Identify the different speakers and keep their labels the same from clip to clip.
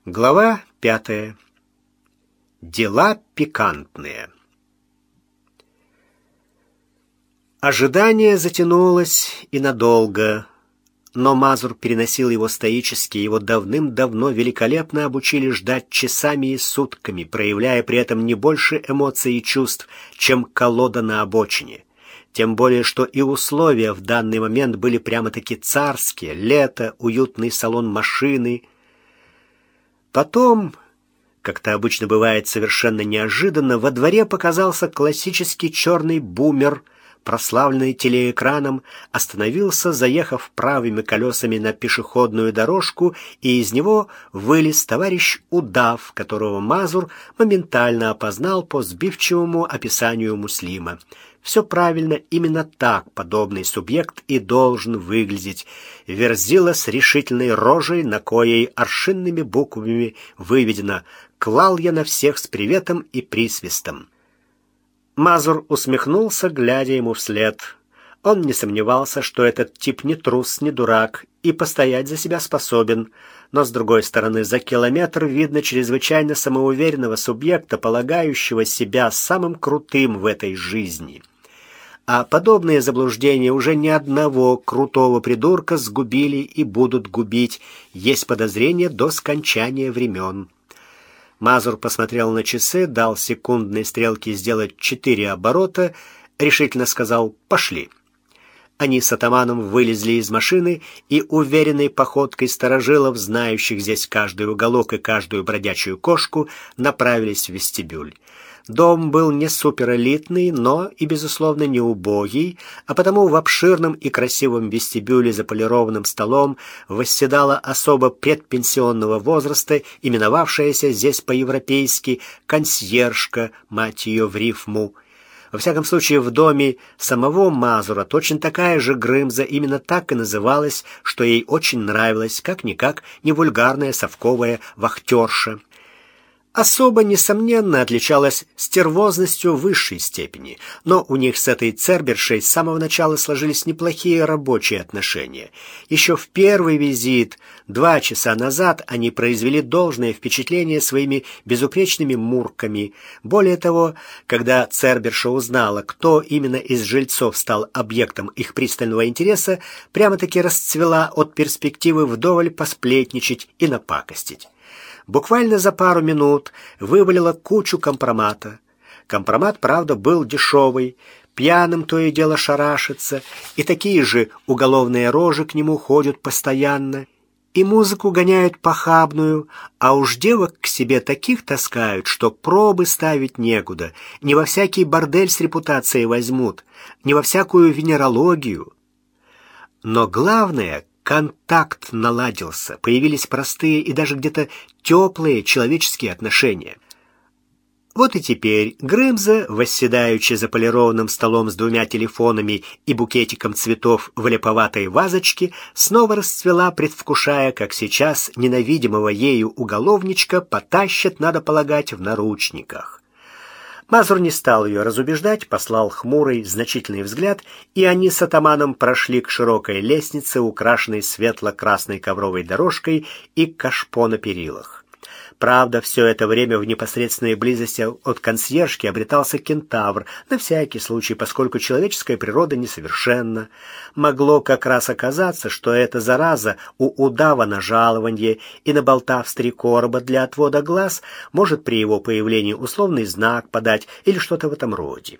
Speaker 1: Глава 5. Дела пикантные. Ожидание затянулось и надолго, но Мазур переносил его стоически, его давным-давно великолепно обучили ждать часами и сутками, проявляя при этом не больше эмоций и чувств, чем колода на обочине. Тем более, что и условия в данный момент были прямо-таки царские: лето, уютный салон машины. Потом, как-то обычно бывает совершенно неожиданно, во дворе показался классический черный бумер, прославленный телеэкраном, остановился, заехав правыми колесами на пешеходную дорожку, и из него вылез товарищ Удав, которого Мазур моментально опознал по сбивчивому описанию Муслима. Все правильно, именно так подобный субъект и должен выглядеть. Верзила с решительной рожей, на коей аршинными буквами выведено: «Клал я на всех с приветом и присвистом». Мазур усмехнулся, глядя ему вслед. Он не сомневался, что этот тип не трус, не дурак и постоять за себя способен, но, с другой стороны, за километр видно чрезвычайно самоуверенного субъекта, полагающего себя самым крутым в этой жизни. А подобные заблуждения уже ни одного крутого придурка сгубили и будут губить, есть подозрение, до скончания времен. Мазур посмотрел на часы, дал секундной стрелке сделать 4 оборота, решительно сказал: «Пошли». Они с атаманом вылезли из машины и уверенной походкой старожилов, знающих здесь каждый уголок и каждую бродячую кошку, направились в вестибюль. Дом был не суперэлитный, но и, безусловно, не убогий, а потому в обширном и красивом вестибюле за полированным столом восседала особа предпенсионного возраста, именовавшаяся здесь по-европейски консьержка, мать ее в рифму. Во всяком случае, в доме самого Мазура точно такая же Грымза именно так и называлась, что ей очень нравилось, как-никак не вульгарная совковая вахтерша. Особо, несомненно, отличалась стервозностью высшей степени, но у них с этой цербершей с самого начала сложились неплохие рабочие отношения. Еще в первый визит, 2 часа назад, они произвели должное впечатление своими безупречными мурками. Более того, когда церберша узнала, кто именно из жильцов стал объектом их пристального интереса, прямо-таки расцвела от перспективы вдоволь посплетничать и напакостить. Буквально за пару минут вывалила кучу компромата. Компромат, правда, был дешевый, пьяным то и дело шарашится, и такие же уголовные рожи к нему ходят постоянно, и музыку гоняют похабную, а уж девок к себе таких таскают, что пробы ставить некуда, не во всякий бордель с репутацией возьмут, не во всякую венерологию. Но главное — контакт наладился, появились простые и даже где-то теплые человеческие отношения. Вот и теперь Грымза, восседаючи за полированным столом с 2 телефонами и букетиком цветов в леповатой вазочке, снова расцвела, предвкушая, как сейчас ненавидимого ею уголовничка потащат, надо полагать, в наручниках. Мазур не стал ее разубеждать, послал хмурый, значительный взгляд, и они с атаманом прошли к широкой лестнице, украшенной светло-красной ковровой дорожкой и кашпо на перилах. Правда, все это время в непосредственной близости от консьержки обретался кентавр, на всякий случай, поскольку человеческая природа несовершенна. Могло как раз оказаться, что эта зараза у удава на жалованье, и, наболтав 3 короба для отвода глаз, может при его появлении условный знак подать или что-то в этом роде.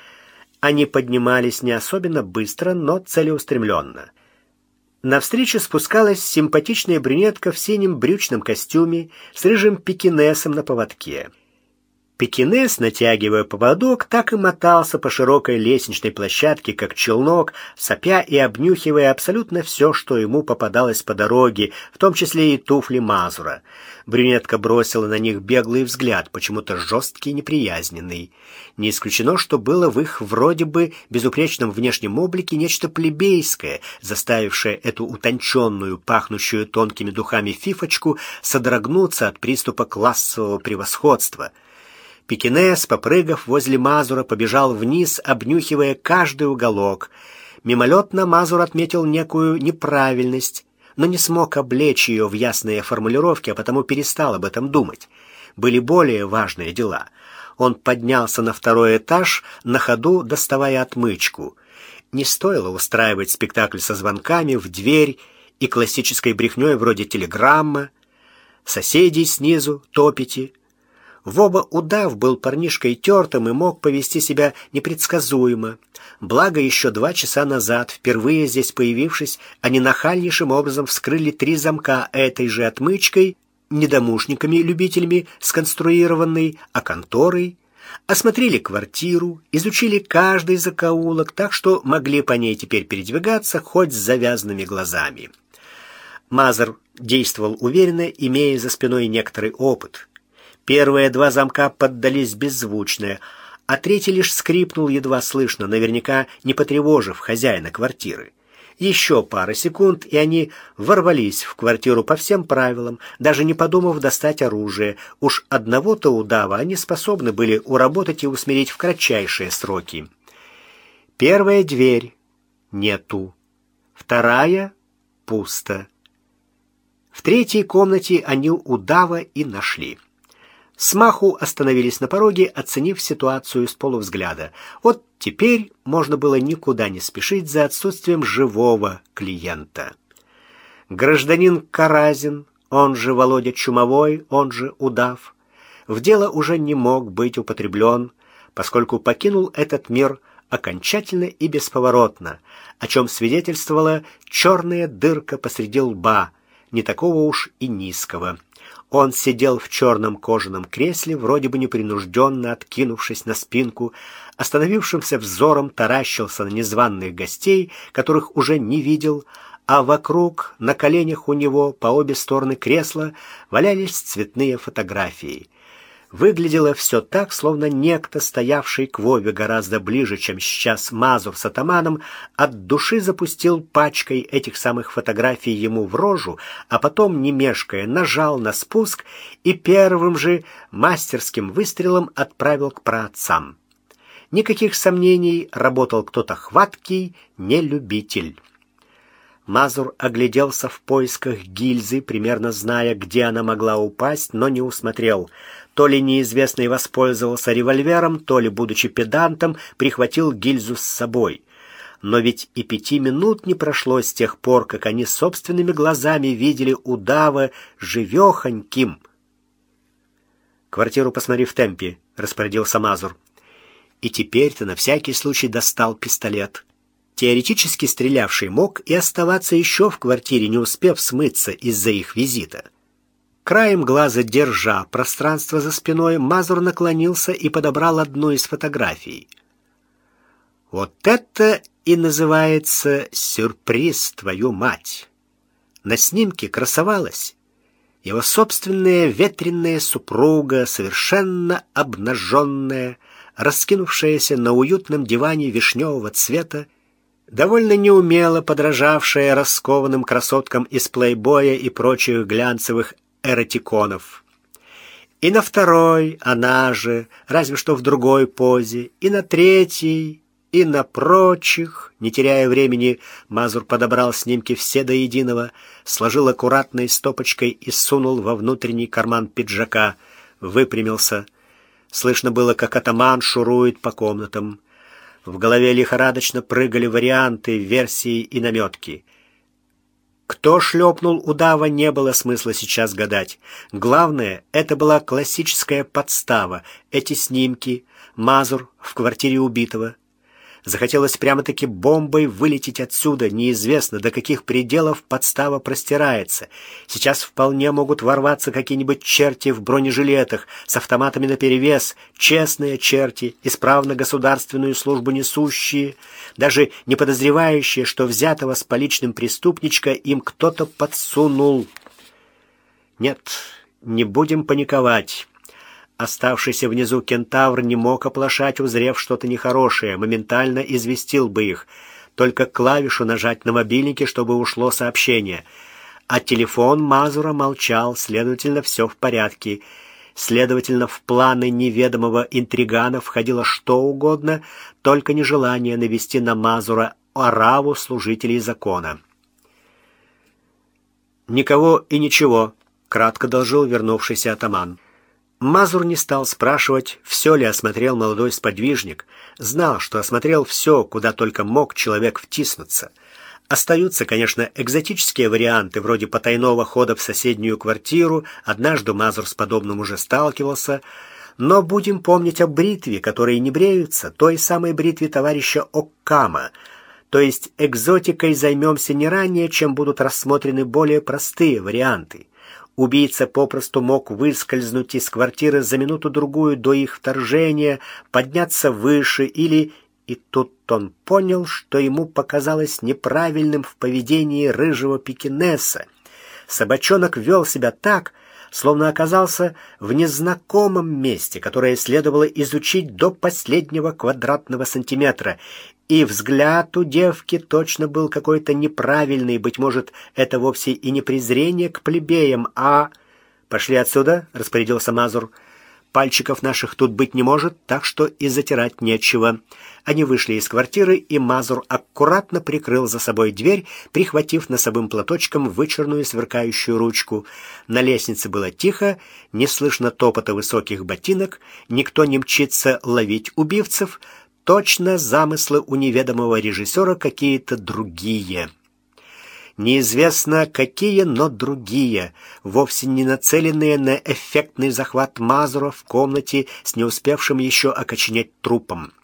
Speaker 1: Они поднимались не особенно быстро, но целеустремленно. Навстречу спускалась симпатичная брюнетка в синем брючном костюме с рыжим пекинесом на поводке. Пекинес, натягивая поводок, так и мотался по широкой лестничной площадке, как челнок, сопя и обнюхивая абсолютно все, что ему попадалось по дороге, в том числе и туфли Мазура. Брюнетка бросила на них беглый взгляд, почему-то жесткий и неприязненный. Не исключено, что было в их вроде бы безупречном внешнем облике нечто плебейское, заставившее эту утонченную, пахнущую тонкими духами фифочку содрогнуться от приступа классового превосходства. Пекинес, попрыгав возле Мазура, побежал вниз, обнюхивая каждый уголок. Мимолетно Мазур отметил некую неправильность. но не смог облечь ее в ясные формулировки, а потому перестал об этом думать. Были более важные дела. Он поднялся на второй этаж, на ходу доставая отмычку. Не стоило устраивать спектакль со звонками в дверь и классической брехней вроде телеграмма. Соседей снизу топите. В оба удав был парнишкой тертым и мог повести себя непредсказуемо. Благо, еще 2 часа назад, впервые здесь появившись, они нахальнейшим образом вскрыли 3 замка этой же отмычкой, не домушниками-любителями сконструированной, а конторой, осмотрели квартиру, изучили каждый закоулок, так что могли по ней теперь передвигаться хоть с завязанными глазами. Мазур действовал уверенно, имея за спиной некоторый опыт. Первые 2 замка поддались беззвучно, а третий лишь скрипнул едва слышно, наверняка не потревожив хозяина квартиры. Еще пара секунд, и они ворвались в квартиру по всем правилам, даже не подумав достать оружие. Уж одного-то удава они способны были уработать и усмирить в кратчайшие сроки. Первая дверь — нету. Вторая — пусто. В третьей комнате они удава и нашли. Смаху остановились на пороге, оценив ситуацию с полувзгляда. Вот теперь можно было никуда не спешить за отсутствием живого клиента. Гражданин Каразин, он же Володя Чумовой, он же удав, в дело уже не мог быть употреблен, поскольку покинул этот мир окончательно и бесповоротно, о чем свидетельствовала черная дырка посреди лба, не такого уж и низкого. Он сидел в черном кожаном кресле, вроде бы непринужденно откинувшись на спинку, остановившимся взором таращился на незваных гостей, которых уже не видел, а вокруг, на коленях у него, по обе стороны кресла, валялись цветные фотографии. Выглядело все так, словно некто, стоявший к Вове гораздо ближе, чем сейчас Мазур с атаманом, от души запустил пачкой этих самых фотографий ему в рожу, а потом, не мешкая, нажал на спуск и первым же мастерским выстрелом отправил к праотцам. Никаких сомнений, работал кто-то хваткий, не любитель. Мазур огляделся в поисках гильзы, примерно зная, где она могла упасть, но не усмотрел. То ли неизвестный воспользовался револьвером, то ли, будучи педантом, прихватил гильзу с собой. Но ведь и 5 минут не прошло с тех пор, как они собственными глазами видели удава живехоньким. «Квартиру посмотри в темпе», — распорядился Мазур. И теперь-то на всякий случай достал пистолет. Теоретически стрелявший мог и оставаться еще в квартире, не успев смыться из-за их визита. Краем глаза держа пространство за спиной, Мазур наклонился и подобрал одну из фотографий. Вот это и называется сюрприз, твою мать! На снимке красовалась его собственная ветреная супруга, совершенно обнаженная, раскинувшаяся на уютном диване вишневого цвета, довольно неумело подражавшая раскованным красоткам из плейбоя и прочих глянцевых эротиконов. И на второй она же, разве что в другой позе, и на третьей, и на прочих. Не теряя времени, Мазур подобрал снимки все до единого, сложил аккуратной стопочкой и сунул во внутренний карман пиджака, выпрямился. Слышно было, как атаман шурует по комнатам. В голове лихорадочно прыгали варианты, версии и наметки. Кто шлепнул удава, не было смысла сейчас гадать. Главное, это была классическая подстава. Эти снимки, Мазур в квартире убитого. Захотелось прямо-таки бомбой вылететь отсюда. Неизвестно, до каких пределов подстава простирается. Сейчас вполне могут ворваться какие-нибудь черти в бронежилетах с автоматами наперевес, честные черти, исправно государственную службу несущие, даже не подозревающие, что взятого с поличным преступничка им кто-то подсунул. Нет, не будем паниковать. Оставшийся внизу кентавр не мог оплошать, узрев что-то нехорошее, моментально известил бы их. Только клавишу нажать на мобильнике, чтобы ушло сообщение. А телефон Мазура молчал, следовательно, все в порядке. Следовательно, в планы неведомого интригана входило что угодно, только нежелание навести на Мазура ораву служителей закона. «Никого и ничего», — кратко доложил вернувшийся атаман. Мазур не стал спрашивать, все ли осмотрел молодой сподвижник. Знал, что осмотрел все, куда только мог человек втиснуться. Остаются, конечно, экзотические варианты, вроде потайного хода в соседнюю квартиру. Однажды Мазур с подобным уже сталкивался. Но будем помнить о бритве, которые не бреются, той самой бритве товарища Оккама. То есть экзотикой займемся не ранее, чем будут рассмотрены более простые варианты. Убийца попросту мог выскользнуть из квартиры за минуту-другую до их вторжения, подняться выше или... И тут он понял, что ему показалось неправильным в поведении рыжего пекинеса. Собачонок вел себя так, словно оказался в незнакомом месте, которое следовало изучить до последнего квадратного сантиметра. И взгляд у девки точно был какой-то неправильный, быть может, это вовсе и не презрение к плебеям, а... «Пошли отсюда», — распорядился Мазур. «Пальчиков наших тут быть не может, так что и затирать нечего». Они вышли из квартиры, и Мазур аккуратно прикрыл за собой дверь, прихватив носовым платочком вычурную сверкающую ручку. На лестнице было тихо, не слышно топота высоких ботинок, никто не мчится ловить убивцев. Точно замыслы у неведомого режиссера какие-то другие. Неизвестно какие, но другие, вовсе не нацеленные на эффектный захват Мазура в комнате с не успевшим еще окоченеть трупом.